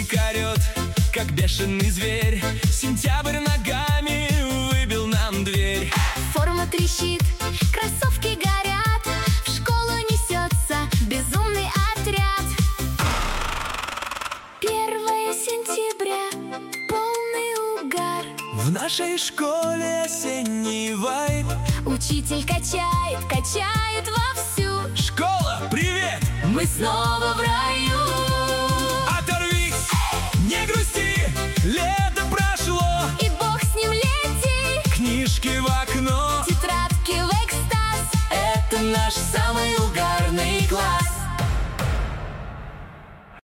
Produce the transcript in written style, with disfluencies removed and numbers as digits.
Снег орет, как бешеный зверь. Сентябрь ногами выбил нам дверь. Форма трещит, кроссовки горят, в школу несется безумный отряд. 1 сентября, полный угар. В нашей школе осенний вайб. Учитель качает, качает вовсю. Школа, привет! Мы снова в раю. Оторвись, не грусти, лето прошло. И бог с ним, лети. Книжки в окно, Тетрадки в экстаз. это наш самый